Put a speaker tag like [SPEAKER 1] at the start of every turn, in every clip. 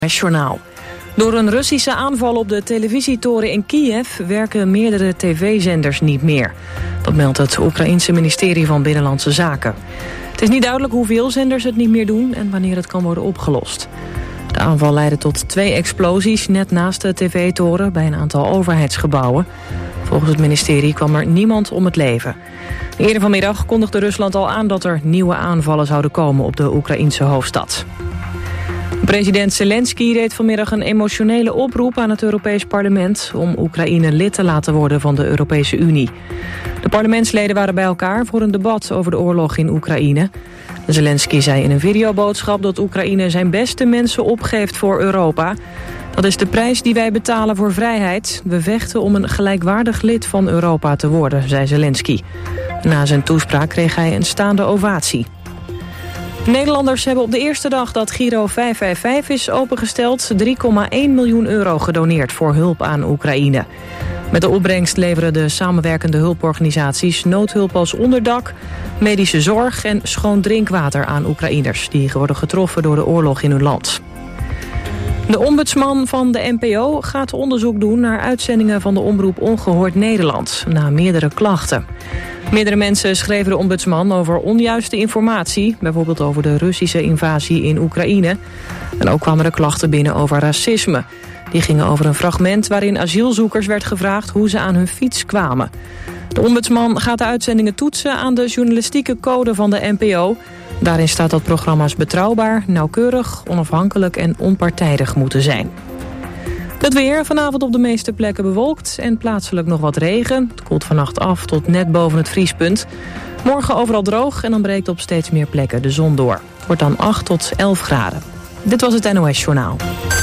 [SPEAKER 1] Journaal. Door een Russische aanval op de televisietoren in Kiev werken meerdere tv-zenders niet meer. Dat meldt het Oekraïense ministerie van Binnenlandse Zaken. Het is niet duidelijk hoeveel zenders het niet meer doen en wanneer het kan worden opgelost. De aanval leidde tot 2 explosies net naast de tv-toren bij een aantal overheidsgebouwen. Volgens het ministerie kwam er niemand om het leven. Eerder vanmiddag kondigde Rusland al aan dat er nieuwe aanvallen zouden komen op de Oekraïense hoofdstad. President Zelensky deed vanmiddag een emotionele oproep aan het Europees Parlement om Oekraïne lid te laten worden van de Europese Unie. De parlementsleden waren bij elkaar voor een debat over de oorlog in Oekraïne. Zelensky zei in een videoboodschap dat Oekraïne zijn beste mensen opgeeft voor Europa. Dat is de prijs die wij betalen voor vrijheid. We vechten om een gelijkwaardig lid van Europa te worden, zei Zelensky. Na zijn toespraak kreeg hij een staande ovatie. Nederlanders hebben op de eerste dag dat Giro 555 is opengesteld 3,1 miljoen euro gedoneerd voor hulp aan Oekraïne. Met de opbrengst leveren de samenwerkende hulporganisaties noodhulp als onderdak, medische zorg en schoon drinkwater aan Oekraïners die worden getroffen door de oorlog in hun land. De ombudsman van de NPO gaat onderzoek doen naar uitzendingen van de omroep Ongehoord Nederland, na meerdere klachten. Meerdere mensen schreven de ombudsman over onjuiste informatie, bijvoorbeeld over de Russische invasie in Oekraïne. En ook kwamen er klachten binnen over racisme. Die gingen over een fragment waarin asielzoekers werd gevraagd hoe ze aan hun fiets kwamen. De ombudsman gaat de uitzendingen toetsen aan de journalistieke code van de NPO. Daarin staat dat programma's betrouwbaar, nauwkeurig, onafhankelijk en onpartijdig moeten zijn. Het weer, vanavond op de meeste plekken bewolkt en plaatselijk nog wat regen. Het koelt vannacht af tot net boven het vriespunt. Morgen overal droog en dan breekt op steeds meer plekken de zon door. Het wordt dan 8 tot 11 graden. Dit was het NOS Journaal.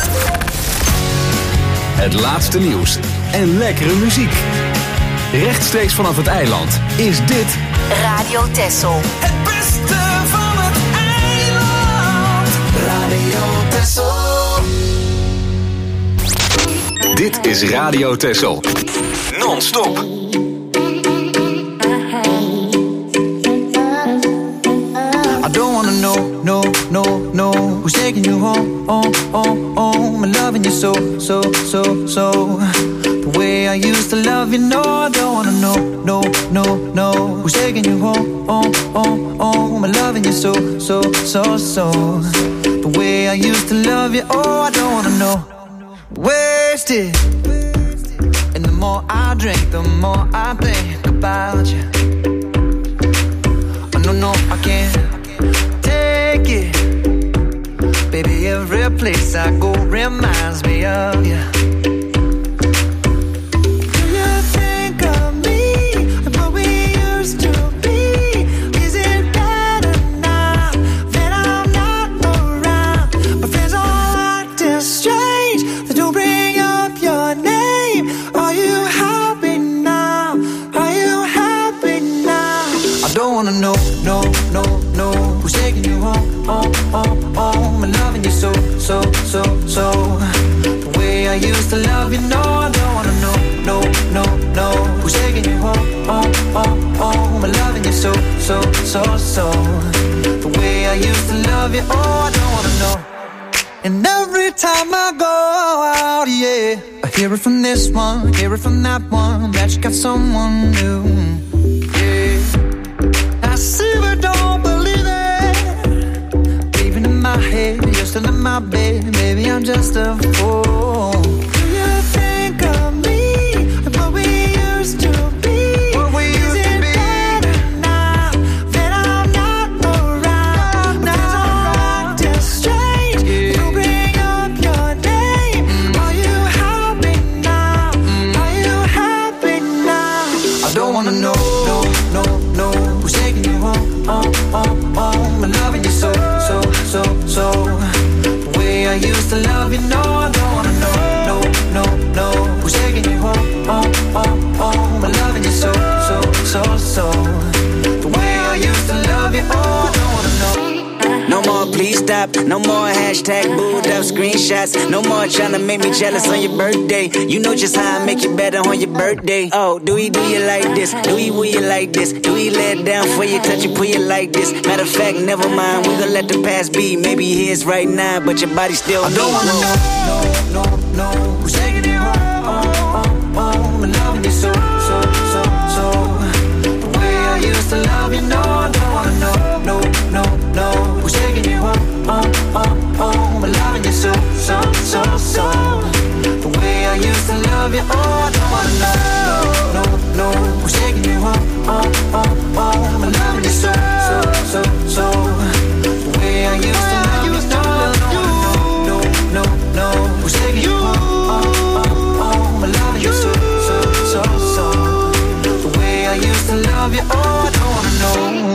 [SPEAKER 2] Het laatste nieuws en lekkere muziek. Rechtstreeks vanaf het eiland is dit
[SPEAKER 3] Radio Texel.
[SPEAKER 4] Het beste van het eiland. Radio Texel.
[SPEAKER 2] Dit is Radio Texel. Non-stop.
[SPEAKER 4] I don't wanna know who's taking you home. I'm loving you so. The way I used to love you, no, I don't wanna know who's taking you home. I'm loving you so. The way I used to love you, oh, I don't wanna know. Wasted. And the more I drink, the more I think about you. Oh, no, I can't take it. Baby, every place I go reminds me of you. Do you think of me and what we used to be? Is it better now that I'm not around? My friends all acting strange. They don't bring up your name. Are you happy now? Are you happy now? I don't wanna know who's taking you home. I'm loving you so. The way I used to love you, no, I don't wanna know who's taking you home. I'm loving you so. The way I used to love you, oh, I don't wanna know. And every time I go out, yeah, I hear it from this one, hear it from that one, that you got someone new. Yeah, I see but don't believe it. Even in my head, you're still in my bed. Maybe I'm just a fool. Do you think of me and what we used to be? What we used to be. Better now that I'm not around? Now I'm acting strange. Yeah. You bring up your name. Are you happy now? Are you happy now? I don't wanna know who's taking you home. I'm loving you so. The way I used to love you, no, I don't wanna know who's taking you home. I'm loving you so. The way I used to love you, oh, I don't wanna know. No more
[SPEAKER 3] please stop. No more hashtag booed up screenshots. No more trying to make me jealous on your birthday. You know just how I make you better on your birthday. Oh, do you like this? Do you will you like this? Do you lay it down for you, touch you, put you like this? Matter of fact, never mind, we gon' let the past be. Maybe here's right now, but your body still
[SPEAKER 4] I don't wanna know who's taking you home, and loving you so. The way I used to love you, no, I don't wanna know who's taking you home, and loving you so. The way I used to love you, oh, I don't wanna know who's taking you home, and loving you so. The way I used to love you, no, who's taking you home, and loving you so. The way I used to love you, oh, I don't wanna know.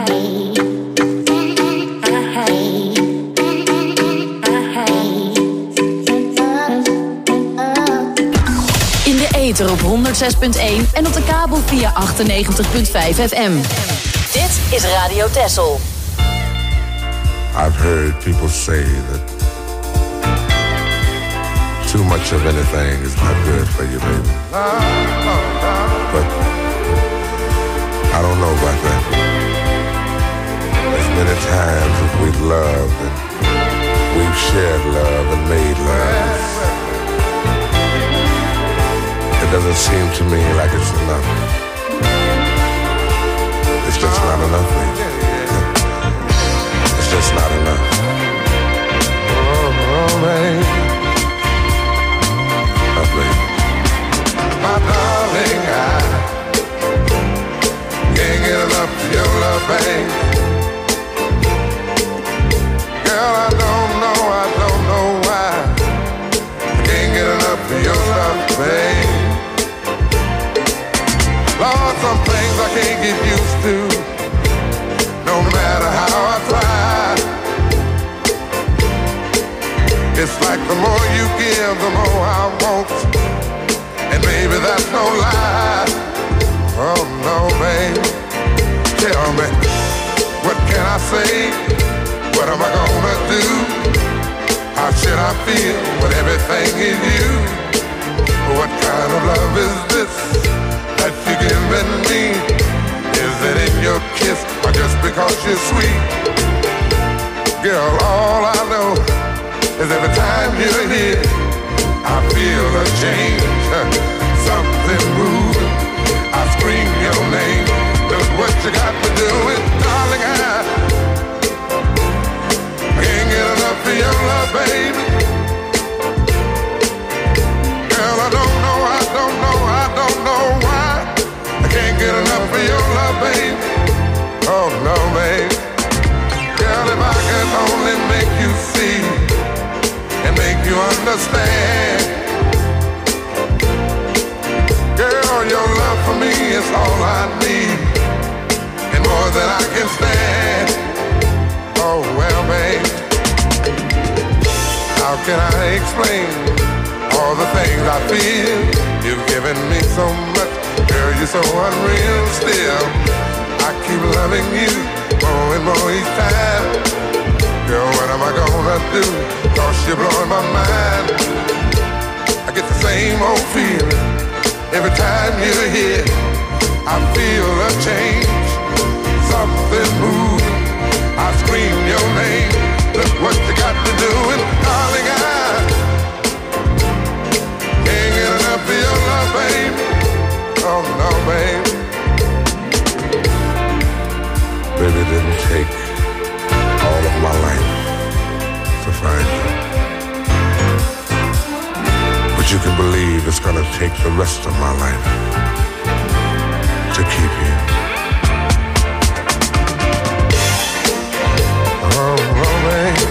[SPEAKER 5] Op 106.1 en op de kabel via 98.5 FM. Dit is Radio Texel.
[SPEAKER 6] I've heard people say that too much of anything is not good for you, baby. But I don't know about that. As many times as we've loved and we've shared love and made love, it doesn't seem to me like it's enough. It's just not enough, baby. It's just not enough. Oh, baby. Oh, baby. My darling, I can't get enough of your love, baby. Girl, I don't know why. I can't get enough of your love, baby. Lord, some things I can't get used to, no matter how I try. It's like the more you give, the more I want. And baby, that's no lie. Oh no, baby. Tell me, what can I say? What am I gonna do? How should I feel when everything is you? What kind of love is this that you're giving me? Is it in your kiss or just because you're sweet? Girl, all I know is every time you're here, I feel a change, something moving. I scream your name. Look what you got to do it, darling. I can't get enough of your love, baby. Girl, I don't know why I can't get enough of your love, baby. Oh no, baby. Girl, if I could only make you see and make you understand. Girl, your love for me is all I need, and more than I can stand. Oh well, babe, how can I explain all the things I feel? You've given me so much, girl, you're so unreal still. I keep loving you more and more each time. Girl, what am I gonna do? 'Cause you're blowing my mind. I get the same old feeling every time you're here. I feel a change, something moving. I scream your name. Look what you got to do, and darling, I can't get enough of your love, babe. Oh no, babe. Baby, it didn't take all of my life to find you, but you can believe it's gonna take the rest of my life to keep you. Oh, baby.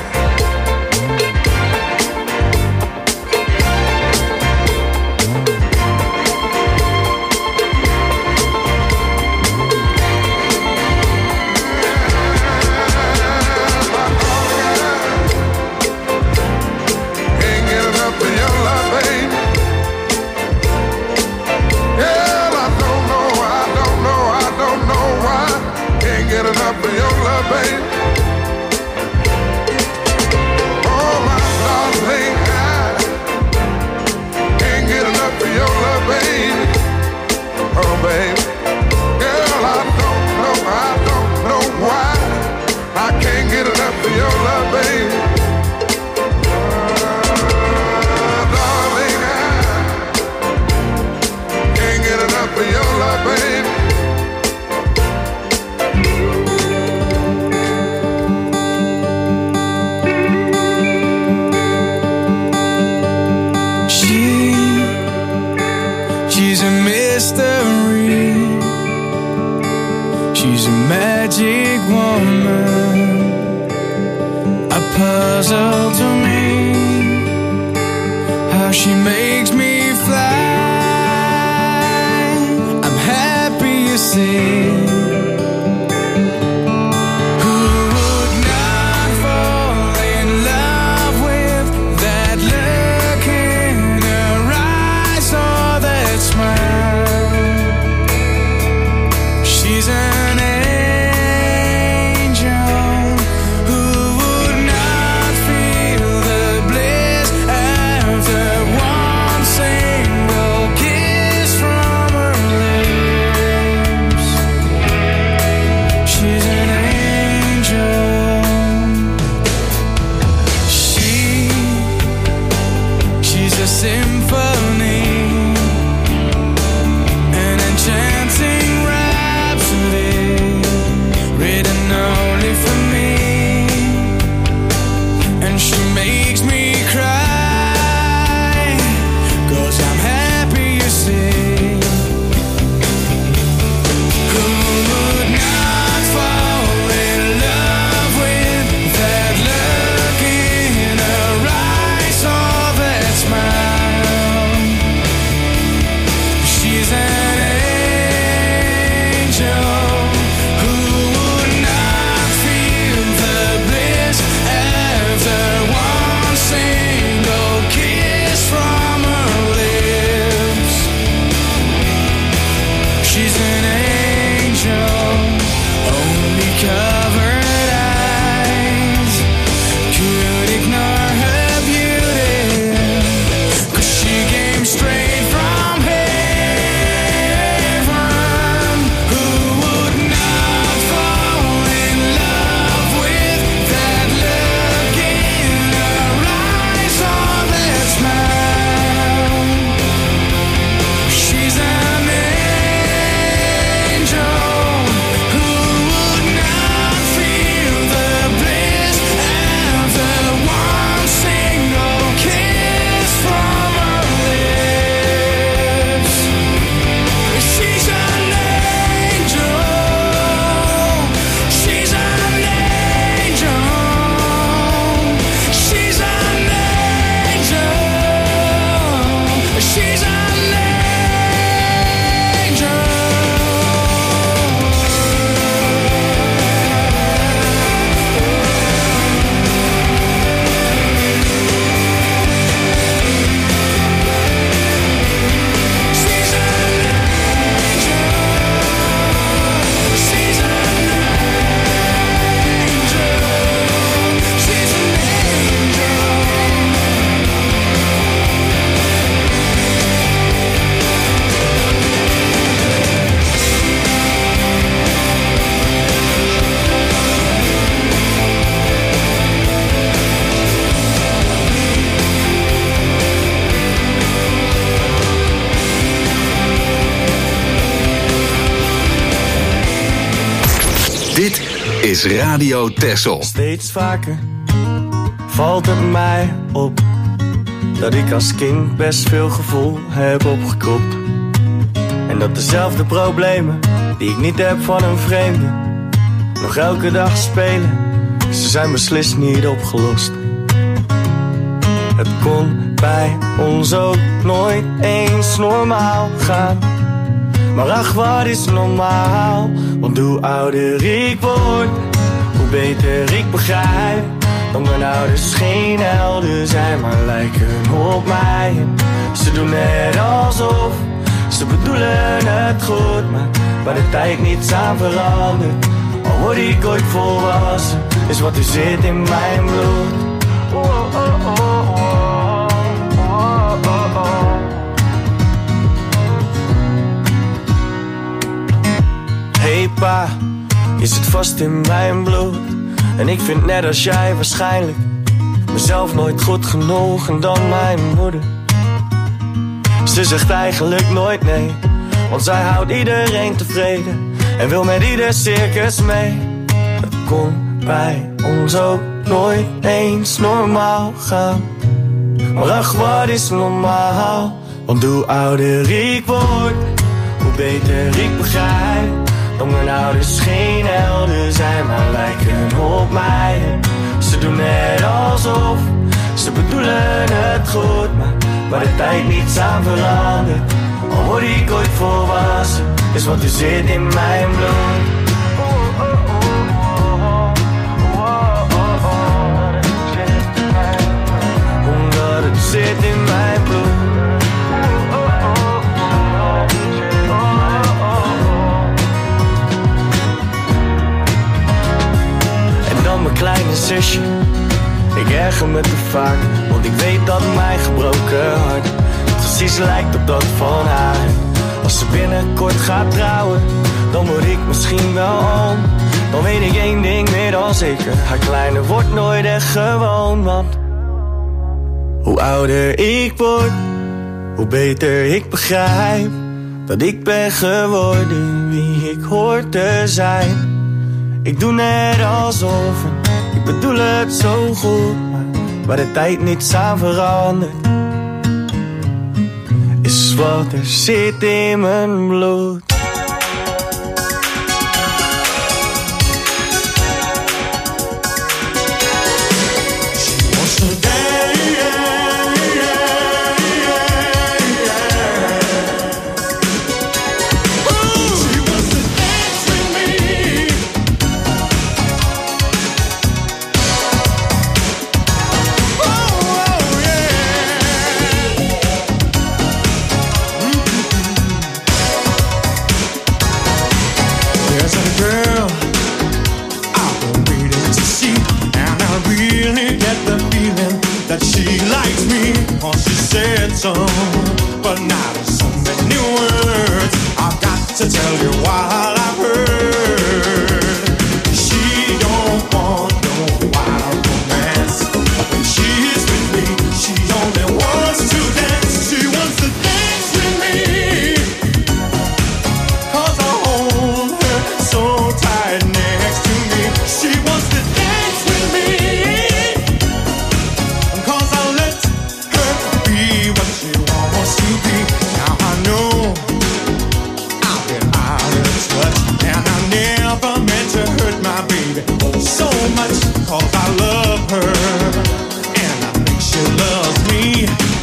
[SPEAKER 7] magic woman, a puzzle to me, how she makes me fly. I'm happy you see.
[SPEAKER 2] Dit is Radio Texel.
[SPEAKER 8] Steeds vaker valt het mij op dat ik als kind best veel gevoel heb opgekropt. En dat dezelfde problemen die ik niet heb van een vreemde nog elke dag spelen, ze zijn beslist niet opgelost. Het kon bij ons ook nooit eens normaal gaan. Maar ach, wat is normaal? Want hoe ouder ik word, hoe beter ik begrijp dat mijn ouders geen helden zijn, maar lijken op mij. Ze doen net alsof ze bedoelen het goed, maar waar de tijd niets aan verandert. Al word ik ooit volwassen, is wat er zit in mijn bloed. Oh, oh, oh, oh, oh, oh, oh. Hey pa, je zit vast in mijn bloed. En ik vind net als jij waarschijnlijk mezelf nooit goed genoeg en dan mijn moeder. Ze zegt eigenlijk nooit nee, want zij houdt iedereen tevreden en wil met ieder circus mee. Het kon bij ons ook nooit eens normaal gaan. Maar ach, wat is normaal? Want hoe ouder ik word, hoe beter ik begrijp Dat mijn ouders geen helden zijn, maar lijken op mij. Ze doen net alsof ze bedoelen het goed, maar de tijd niets aan verandert. Al word ik ooit volwassen, is wat er zit in mijn bloed. Omdat het zit in mijn bloed. En dan mijn kleine zusje, ik erger me te vaak, want ik weet dat mijn gebroken hart precies lijkt op dat van haar. Als ze binnenkort gaat trouwen, dan word ik misschien wel oom. Dan weet ik één ding meer dan zeker, haar kleine wordt nooit echt gewoon. Want hoe ouder ik word, hoe beter ik begrijp dat ik ben geworden wie ik hoor te zijn. Ik doe net alsof, ik bedoel het zo goed, maar de tijd niets aan verandert. Is wat er zit in mijn bloed.
[SPEAKER 9] So, but not so many words. I've got to tell you what I've heard. She don't want no wild romance. When she's with me, she only wants to dance. She wants to dance with me, 'cause I hold her so tight next to me. She wants to dance with me, 'cause I let her be what she wants to be. Now I know I've been out of touch, and I never meant to hurt my baby so much, 'cause I love her and I think she loves me.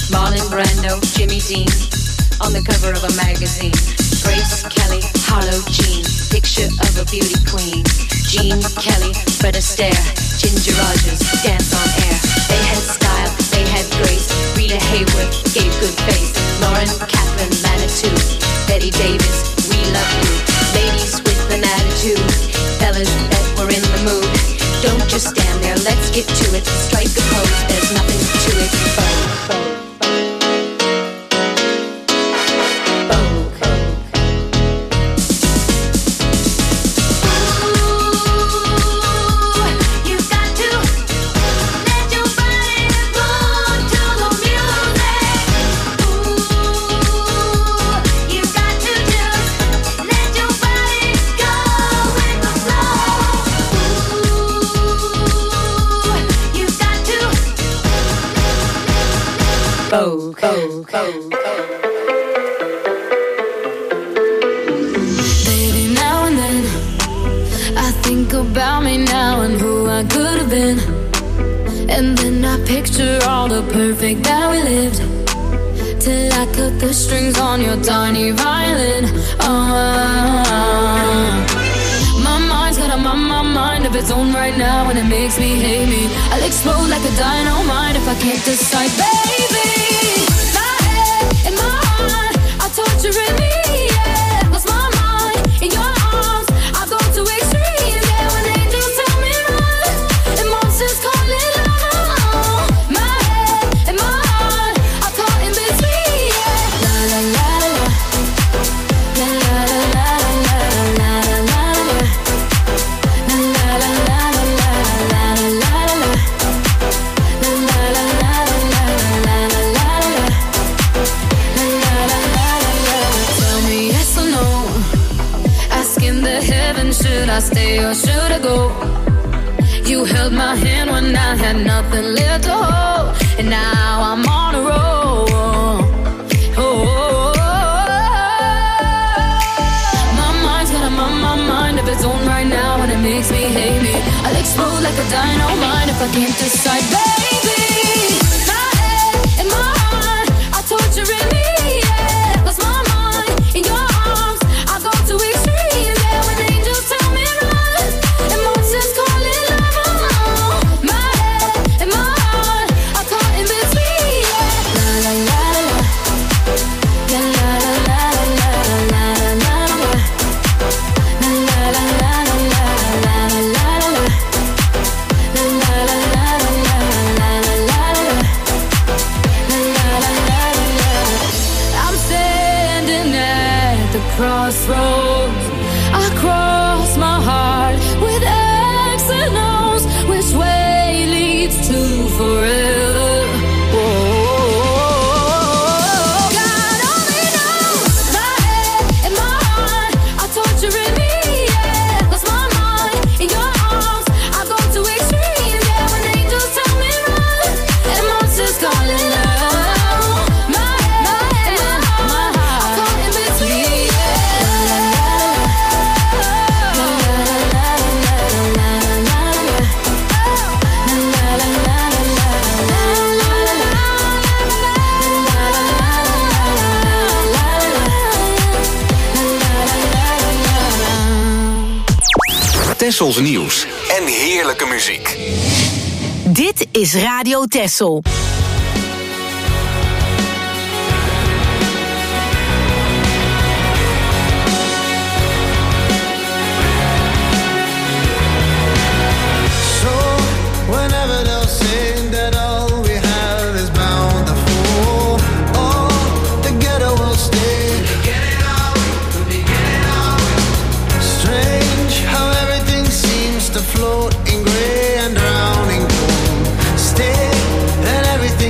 [SPEAKER 10] Marlon Brando, Jimmy Dean, on the cover of a magazine. Grace Kelly, Harlow Jean, picture of a beauty queen. Gene Kelly, Fred Astaire, Ginger Rogers, dance on air. They had style, they had grace. Rita Hayworth gave good face. Lauren Catherine Manitou, Betty Davis, we love you. Ladies with an attitude, fellas that were in the mood. Don't just stand there, let's get to it. Strike a pose, there's nothing to it.
[SPEAKER 11] Baby, now and then I think about me now and who I could have been. And then I picture all the perfect that we lived, till I cut the strings on your tiny violin. My mind's got a mind of its own right now, and it makes me hate me. I'll explode like a dynamite if I can't decide, baby. My head and my heart are torturing me, yeah. Lost my mind in your arms, I go to extremes, yeah. When angels tell me run, and monsters call it love. My head and my heart are caught in between, yeah. La la la la, la la la la la la la la. Should I stay or should I go? You held my hand when I had nothing left to hold, and now I'm on a roll. My mind's got a mind of its own right now, and it makes me hate me. I'll explode like a dynamite if I can't decide, baby. My head and my heart are torturing me, yeah. Lost my mind in your arms, I go to extremes, yeah. When angels tell me run, and monsters call it love. My head and my heart are caught in between, yeah. La la la la, la la la la la la la. I'm standing at the crossroads. I cross my heart with X and O's. Which way leads to forever? God only knows. My head and my heart are torturing me, yeah. Lost my mind in your arms, I go to extremes, yeah. When angels tell me run, and monsters call it love. My head and my heart are caught in between,
[SPEAKER 2] Tessels nieuws en heerlijke muziek.
[SPEAKER 5] Dit is Radio Tessel.
[SPEAKER 7] Whenever they'll say that all we have is bound to fall, all together we'll stay. Strange how everything seems to float in gray and drowning cold. Stay and everything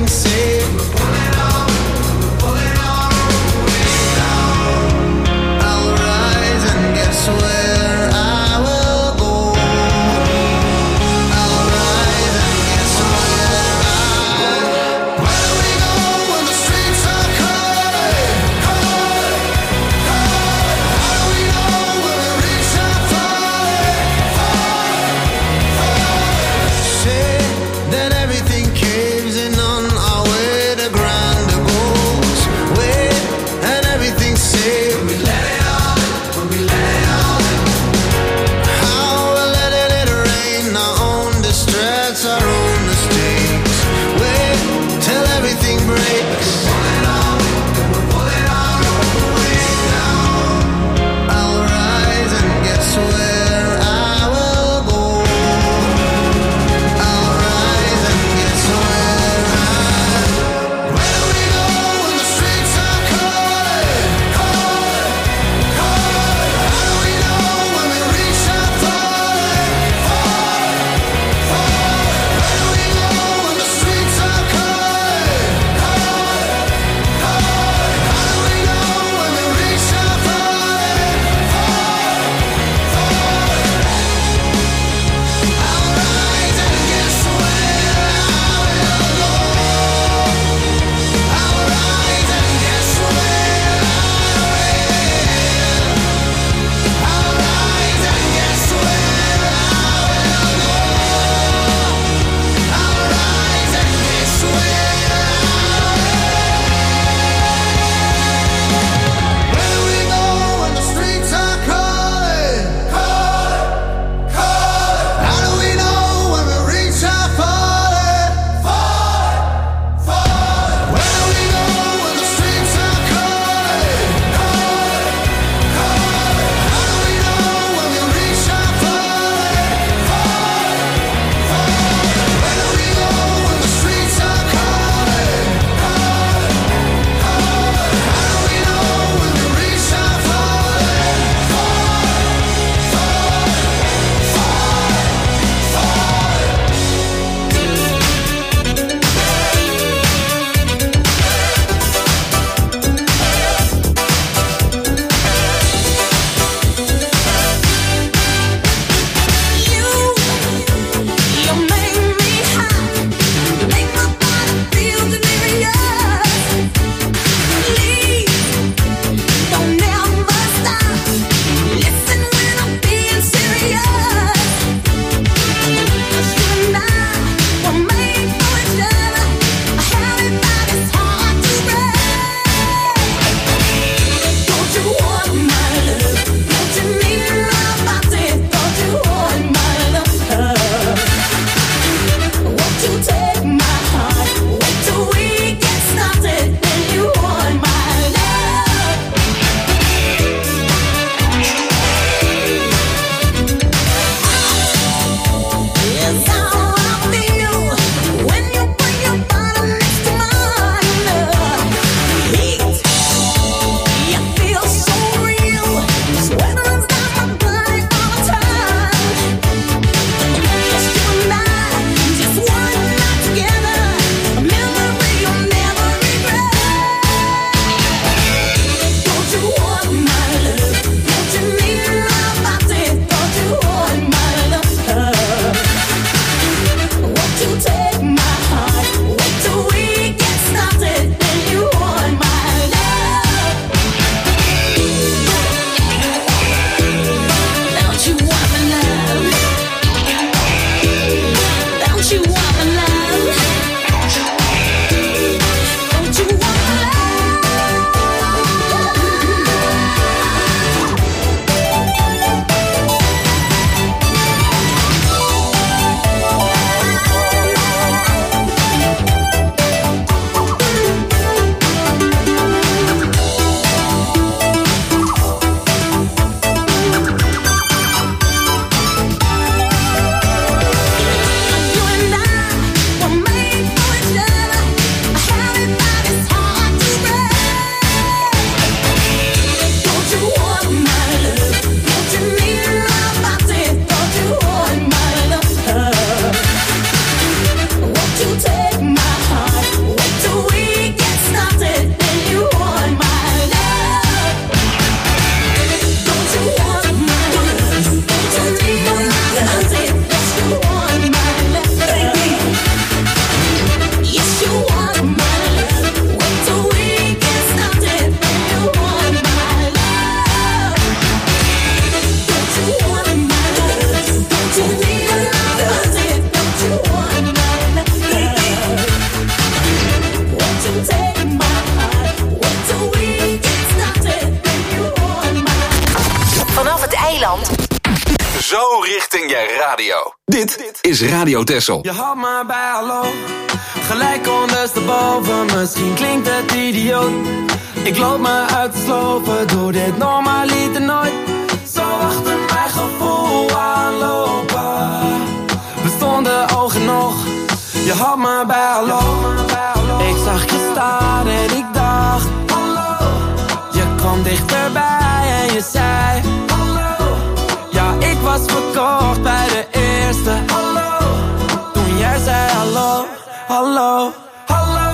[SPEAKER 5] eiland.
[SPEAKER 2] Zo richting je radio. Dit is Radio Texel.
[SPEAKER 12] Je had me bij hallo, gelijk ondersteboven. Misschien klinkt het idioot. Ik loop me uit te slopen, doe dit normaliter nooit. Zo achter mijn gevoel aanlopen. We stonden oog in oog, je had me bij hallo. Ik zag je staan en ik dacht hallo. Je kwam dichterbij en je zei hallo. Ja, ik was verkocht bij de eerste hallo. Toen jij zei hallo, hallo, hallo.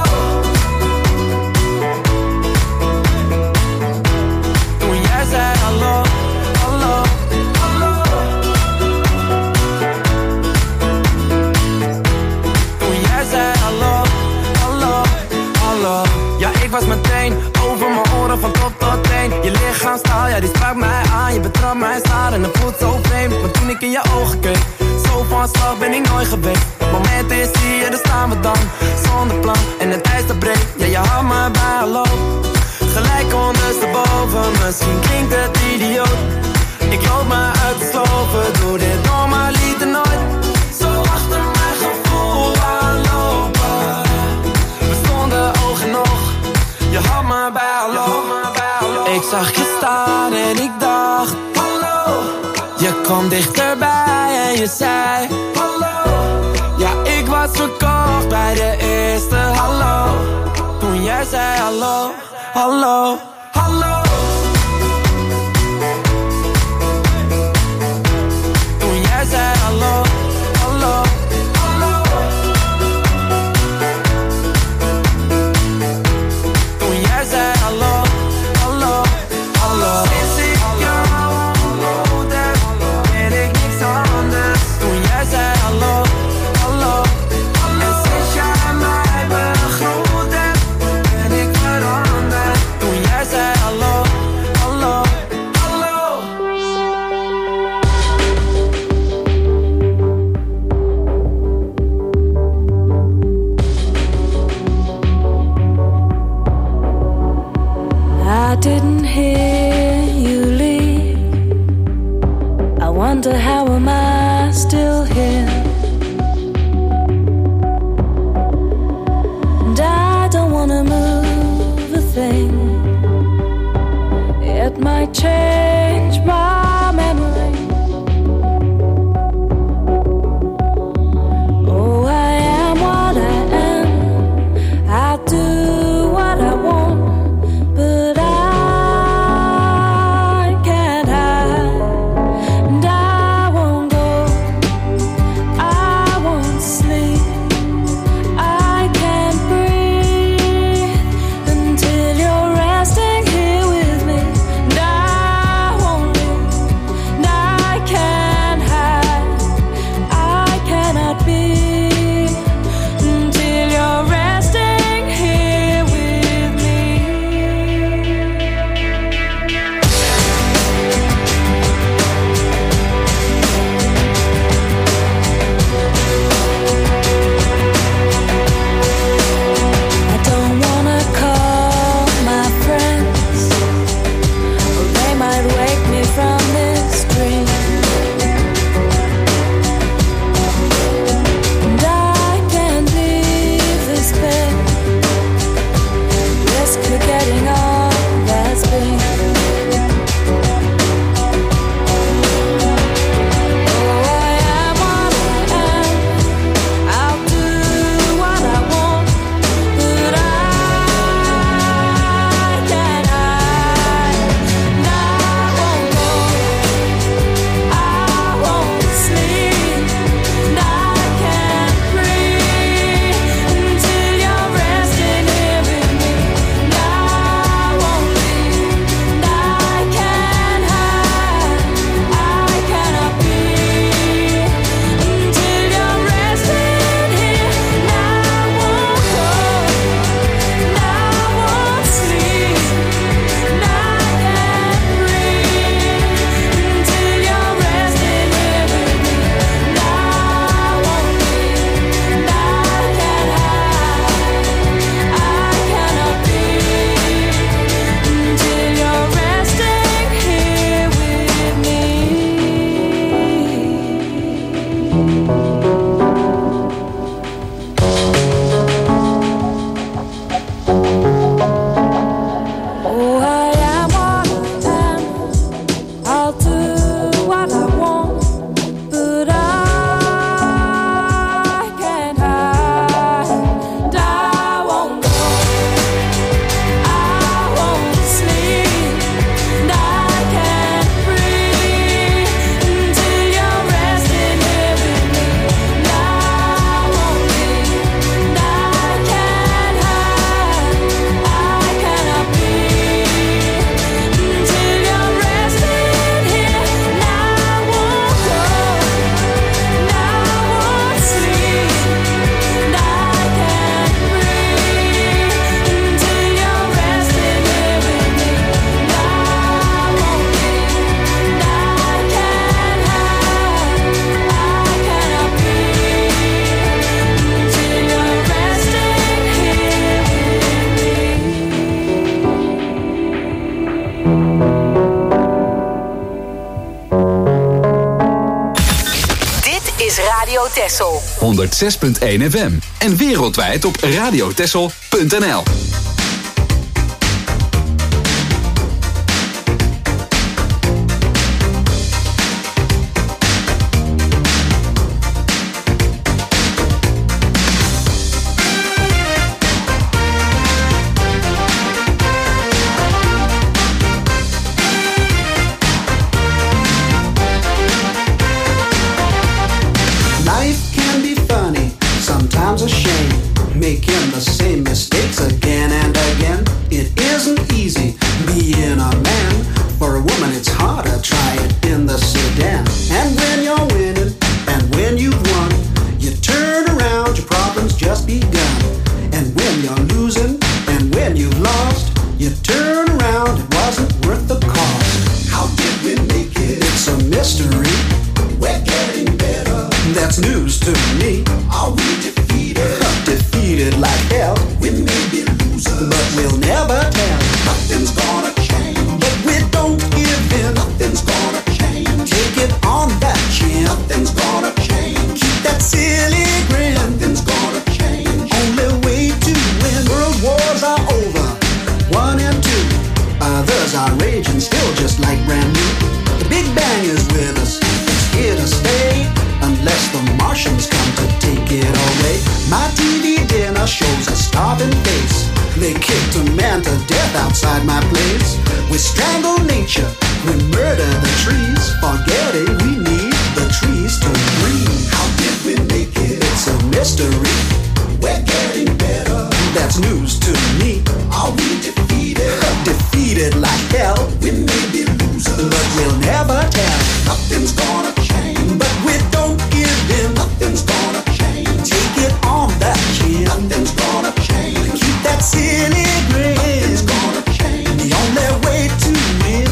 [SPEAKER 12] Toen jij zei hallo, hallo, hallo. Toen jij zei hallo, hallo, hallo. Ja, ik was meteen over mijn oren van top tot teen. Je lichaamstaal, ja die sprak mij aan. Je betrapt mij staan en het voelt zo vreemd. Maar toen ik in je ogen keek, zo van slag ben ik nooit geweest. Het moment is hier, daar staan we dan. Zonder plan en het ijs dat breekt. Ja, je had me bij hallo. Gelijk ondersteboven, misschien klinkt het idioot. Ik loop me uit te slopen, doe dit normaliter nooit. Zo achter mijn gevoel aanlopen. We stonden oog in oog, je had me bij hallo. Ik zag je staan en ik dacht hallo. Je kwam dichterbij en je zei hallo. Ja, ik was verkocht bij de eerste hallo. Toen jij zei hallo, hallo, hallo. Toen jij zei hallo, hallo, hallo. Toen jij zei hallo, hallo, hallo. Sinds ik jou ontmoet heb, weet ik niks anders. Toen jij zei hallo, hallo, hallo. En sinds jij mij begroet hebt, ben ik veranderd. Toen jij zei hallo, hallo, hallo.
[SPEAKER 11] I didn't hear you leave. I wonder how am I still here? And I don't wanna move a thing. It might change my memory. Oh, I am what I am. I do what I want. But I can't hide, and I
[SPEAKER 5] Texel.
[SPEAKER 2] 106.1 FM. En wereldwijd op radiotexel.nl.
[SPEAKER 13] A shame, making the same mistakes again and again. It isn't easy being a man. For a woman it's harder, try it in the sedan. And when you're winning, and when you've won, you turn around, your problem's just begun. And when you're losing, and when you've lost, you turn around, it wasn't worth the cost. How did we make it? It's a mystery. We're getting better. That's news to me. Are we defeated like hell? We may be losers, but we'll never tell. Nothing's gonna change, but we don't give in. Nothing's gonna change. Take it on that chin. Nothing's gonna change. Keep that silly grin. Nothing's gonna change. Only way to win. World wars are over, 1 and 2. Others are raging, still just like brand new. The Big Bang is with us. It's here to stay. Unless the Martians come to take it away. My TV dinner shows a starving face. They kicked a man to death outside my place. We strangle nature, we murder the trees, forgetting we need the trees to breathe. How did we make it? It's a mystery. We're getting better. That's news to me. Are we defeated? Defeated like hell. We may be losers, but we'll never tell. Nothing's gonna change, but we don't give in. Nothing's gonna change. Take it on that chin. Nothing's gonna change. Keep that silly grin. Nothing's gonna change. The only way to win.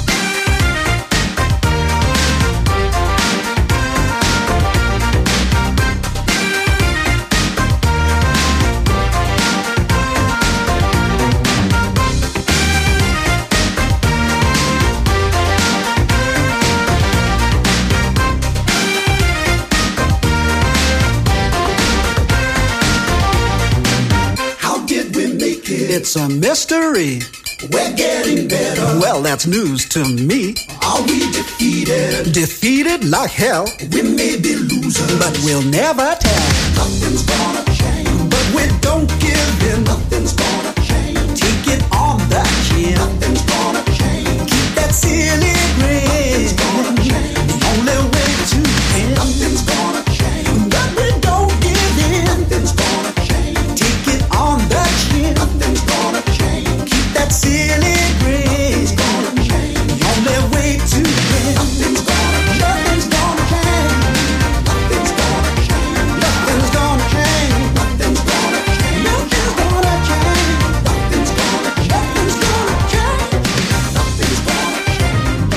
[SPEAKER 13] It's a mystery. We're getting better. Well, that's news to me. Are we defeated? Defeated like hell. We may be losers, but we'll never tell. Nothing's gonna change, but we don't give in. Nothing's gonna change. Take it on that chin. Nothing's gonna change. Keep that silly grin. Nothing's gonna change. The only way to win. Nothing's gonna change, but we don't give in. Nothing's gonna change. Take it on that chin. Nothing's gonna change. Keep that silly grin. Nothing's gonna change. The only way to win. Nothing's gonna change. Nothing's gonna change. Nothing's gonna change. Nothing's gonna change. Nothing's gonna change. Nothing's gonna change. Nothing's gonna change. Nothing's gonna change. Nothing's gonna change.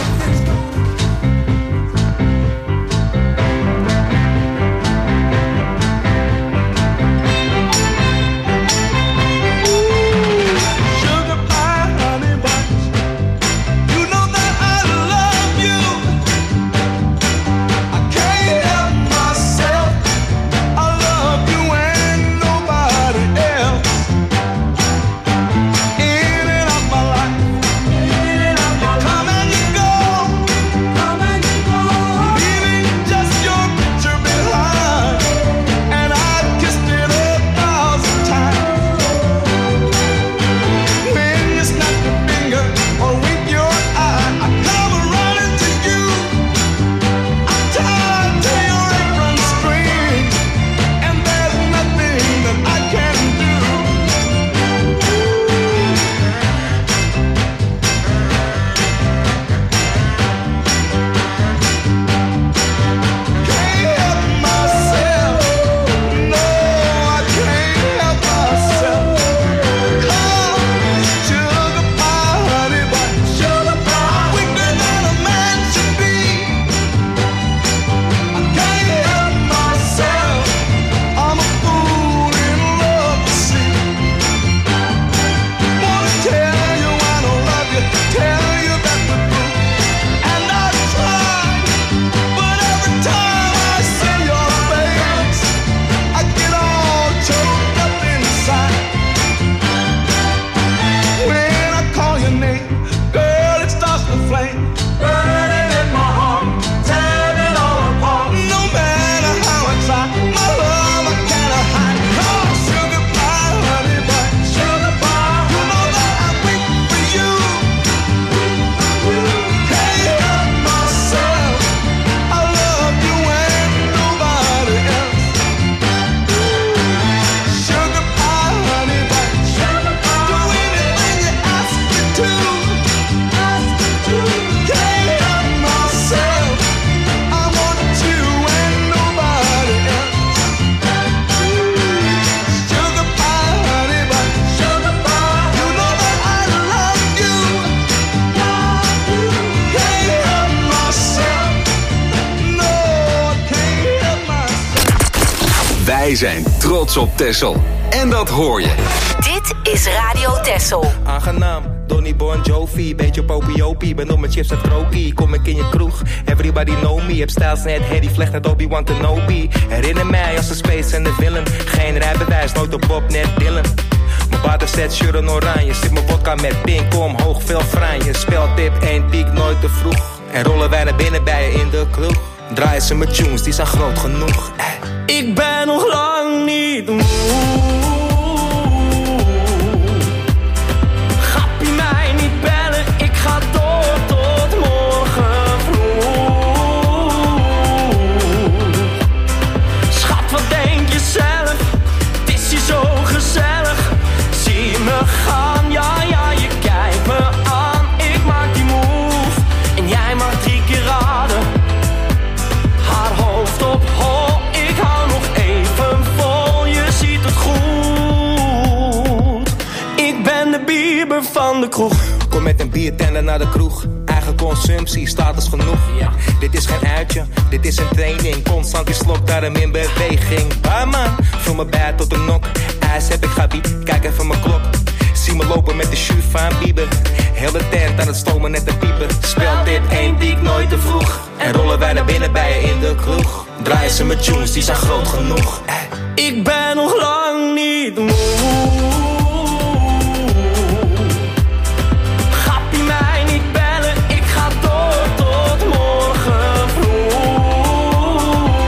[SPEAKER 2] Wij zijn trots op Texel. En dat hoor je.
[SPEAKER 5] Dit is Radio Texel.
[SPEAKER 12] Aangenaam, Donny Bon Jovi, beetje popiopie. Ben op mijn chips en krokie, kom ik in je kroeg. Everybody know me, heb stijls net Harry Vlecht net Obi-Wan Kenobi. Herinner mij als de Space en de Villain. Geen rijbewijs, nooit op Bob, net Dylan. Mijn vader zet shirt en oranje, zit mijn vodka met pink omhoog, veel franje. Speltip, 1 piek, nooit te vroeg. En rollen wij naar binnen bij je in de kroeg. Draaien ze met tunes, die zijn groot genoeg. Ik ben nog lang niet moe. Gappie mij niet bellen, ik ga door tot morgen vroeg. Schat, wat denk je zelf? Het is hier zo gezellig. Zie me gaan, ja, je kijkt me aan. Ik maak die move en jij mag 3 keer raden. Haar hoofd op hol, ik hou nog even vol, je ziet het goed. Ik ben de Bieber van de kroeg. Kom met een biertender naar de kroeg. Eigen consumptie, status genoeg. Ja. Dit is geen uitje, dit is een training. Constant die slok, daarom in beweging. Barman, vul me bij tot een nok. IJs heb ik gabi, kijk even mijn klok. Zie me lopen met de shoe van Bieber. Heel de tent aan het stomen net de pieper. Speelt dit 1 piek nooit te vroeg. En rollen wij naar binnen bij je in de kroeg. Draaien ze met tunes, die zijn groot genoeg. Ik ben nog lang niet moe. Gappie mij niet bellen, ik ga door tot morgen vroeg.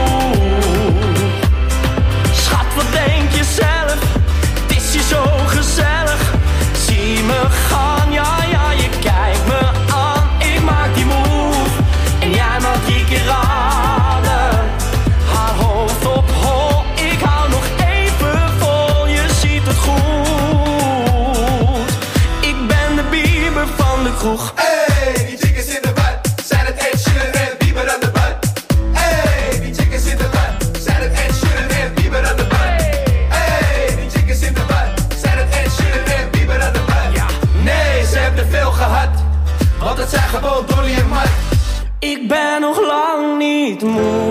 [SPEAKER 12] Schat, wat denk je zelf? Het is hier zo gezellig. Zie me gaan, ja, je kijkt me aan. Ik maak die move en jij mag 3 keer raden. Haar hoofd op hol, ik hou nog even vol, je ziet het goed. Ik ben de Bieber van de kroeg.
[SPEAKER 9] Hey, die chicks in de bad, zijn het Ed Sheeran en Bieber aan de bad. Hey, die chicks in de bad, zijn het Ed Sheeran en Bieber aan de bad. Hey, die chicks in de bad, zijn het Ed Sheeran en Bieber aan de bad. Ja. Nee, ze hebben veel gehad, want het zijn gewoon Dolly en Mike.
[SPEAKER 12] Ik ben nog lang niet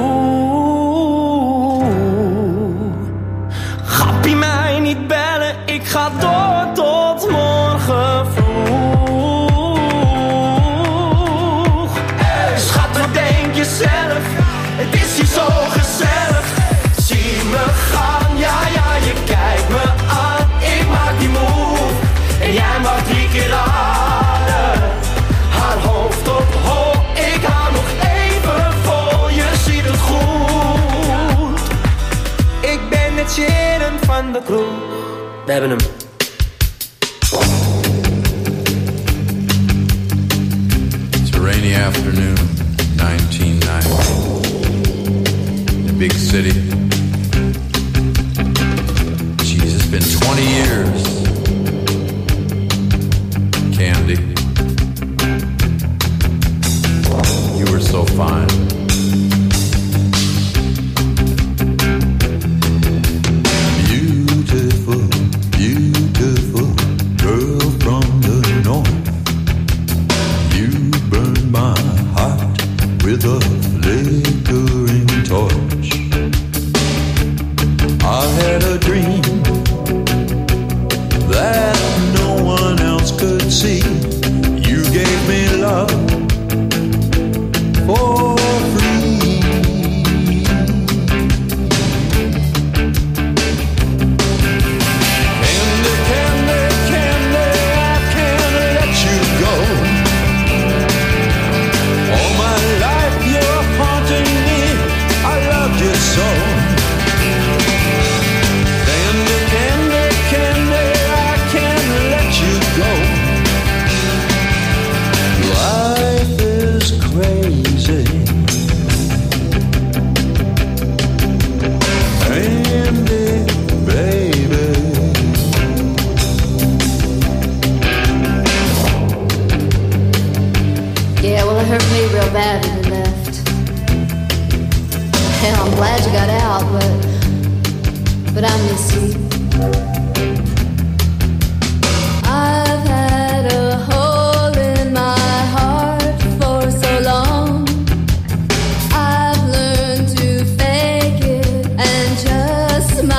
[SPEAKER 12] moe. Gappie mij niet bellen, ik ga door tot morgen vroeg. Schat, wat denk je zelf? Het is hier zo gezellig. Zie me gaan, ja, je kijkt me aan. Ik maak die move en jij mag 3 keer raden. Haar hoofd op hol, ik hou nog even vol, je ziet het goed. Ik ben het Sharon van de kroeg. We hebben hem.
[SPEAKER 14] It's a rainy afternoon, 1990. The big city. Jeez, it's been 20 years. Candy, you were so fine. Beautiful, beautiful girl from the north. You burned my heart with a flickering torch. I had a dream that no one else could see. You gave me love for free. Candy, candy, candy, I can't let you go. All my life you're haunting me, I loved you so. Candy, candy, candy, I can't let you go. Life is crazy. Candy, baby.
[SPEAKER 15] Yeah, well, it hurt me real bad when you left. Hell, I'm glad you got out, but I miss you. I've had a hole in my heart for so long. I've learned to fake it and just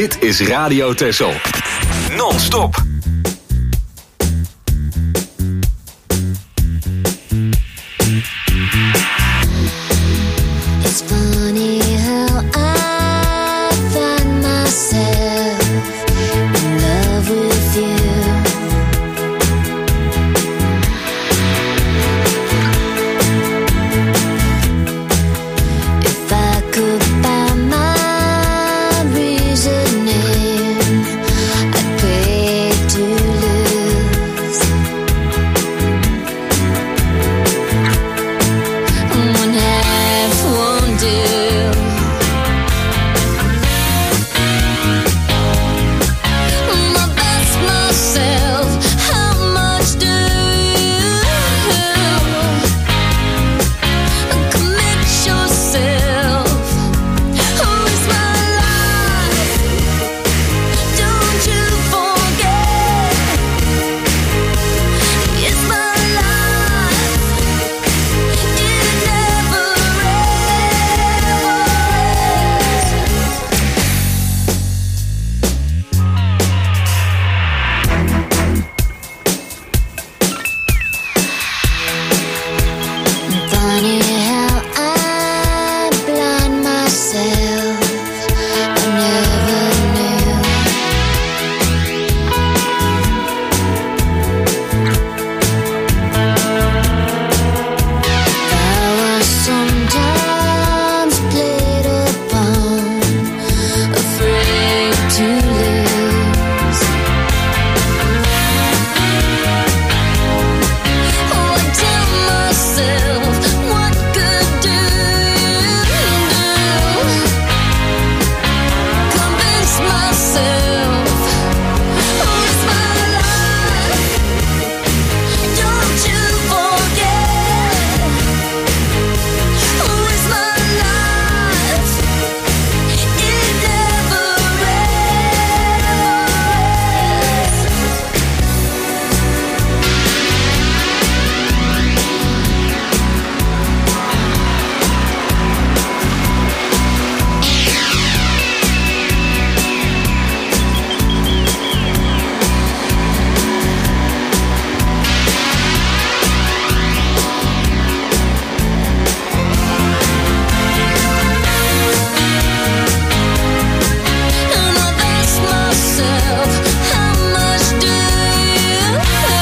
[SPEAKER 2] Dit is Radio Texel. Non-stop.
[SPEAKER 16] It's funny how I find myself in love with you. If I could buy my reasoning, I'd pay to lose. One half won't do. I've asked myself, how much do you commit yourself? Oh, it's my life. Don't you forget. It's my life. It never Funny how I blind myself. I never knew. I was sometimes played upon, afraid to lose. Oh, I tell myself, what good do you do? Convince myself, oh, it's my life. Don't you forget. Oh, it's my life. It never And I've asked myself, how much do you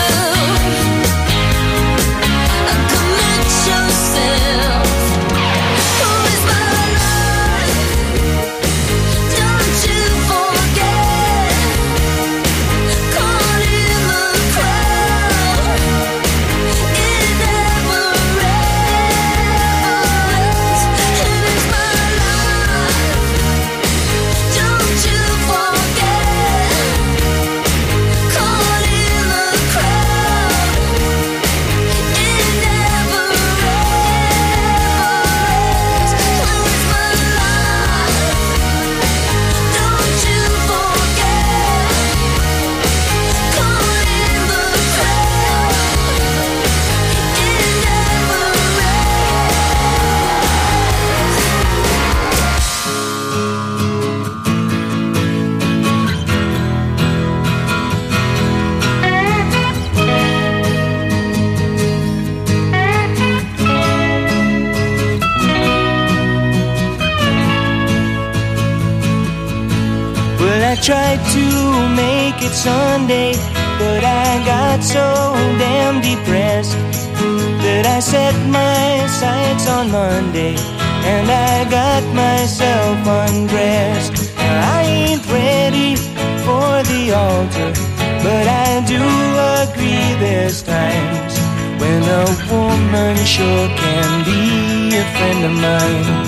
[SPEAKER 16] commit yourself? Oh, it's my life. Don't you forget. Caught in the crowd. It never ends. And it's my life. Don't you forget. Caught in the crowd. It never ends. Oh, it's my life. Don't you forget. Caught in the crowd. It never
[SPEAKER 8] Well, I tried to make it Sunday, but I got so damn depressed that I set my sights on Monday and I got myself undressed. I ain't ready for the altar, but I do agree there's times when a woman sure can be a friend of mine.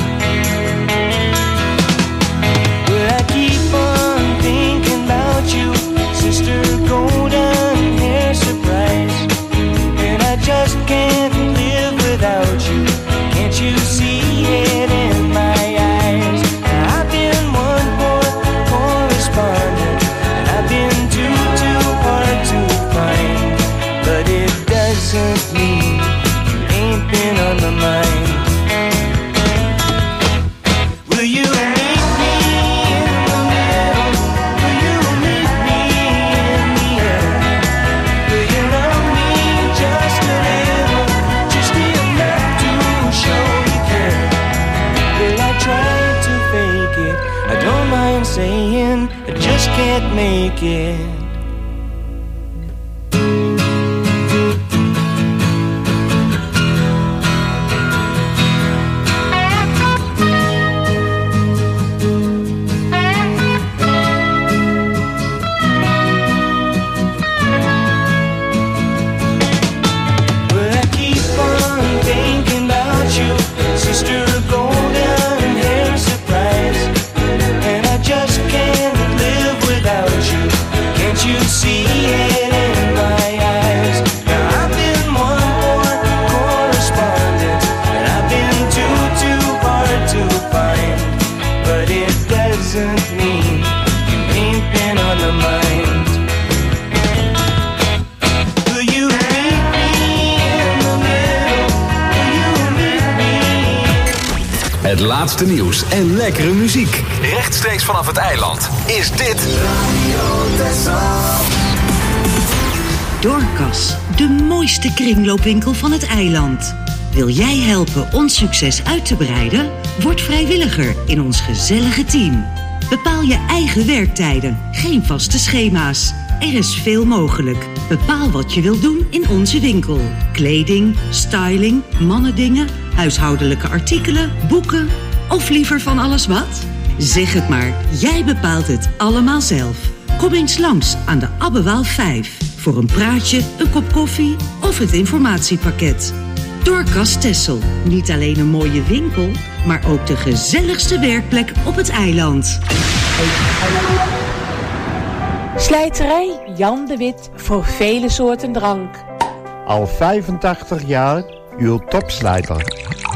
[SPEAKER 8] Well, I keep on thinking about you, Sister Golden Hair Surprise, and I just can't live without you. Can't you see it in my eyes? I've been one poor correspondent, and I've been too hard to find, but it doesn't mean you ain't been on my mind. trying to fake it. I don't mind saying I just can't make it.
[SPEAKER 2] Het laatste nieuws en lekkere muziek. Rechtstreeks vanaf het eiland is dit
[SPEAKER 17] Dorcas, de mooiste kringloopwinkel van het eiland. Wil jij helpen ons succes uit te breiden? Word vrijwilliger in ons gezellige team. Bepaal je eigen werktijden, geen vaste schema's. Er is veel mogelijk. Bepaal wat je wilt doen in onze winkel. Kleding, styling, mannendingen, huishoudelijke artikelen, boeken of liever van alles wat? Zeg het maar, jij bepaalt het allemaal zelf. Kom eens langs aan de Abbewaal 5 voor een praatje, een kop koffie of het informatiepakket. Dorcas Texel, niet alleen een mooie winkel, maar ook de gezelligste werkplek op het eiland.
[SPEAKER 18] Slijterij Jan de Wit voor vele soorten drank.
[SPEAKER 19] Al 85 jaar uw topslijter.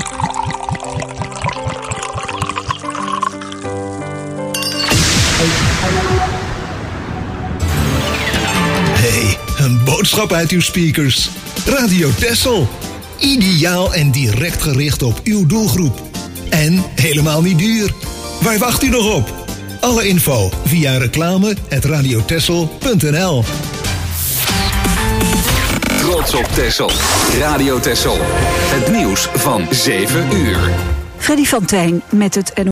[SPEAKER 20] Hey, een boodschap uit uw speakers. Radio Texel. Ideaal en direct gericht op uw doelgroep. En helemaal niet duur. Waar wacht u nog op? Alle info via reclame@radiotexel.nl.
[SPEAKER 2] Trots op Texel. Radio Texel. Het nieuws van 7 uur.
[SPEAKER 21] Freddy van Tijn met het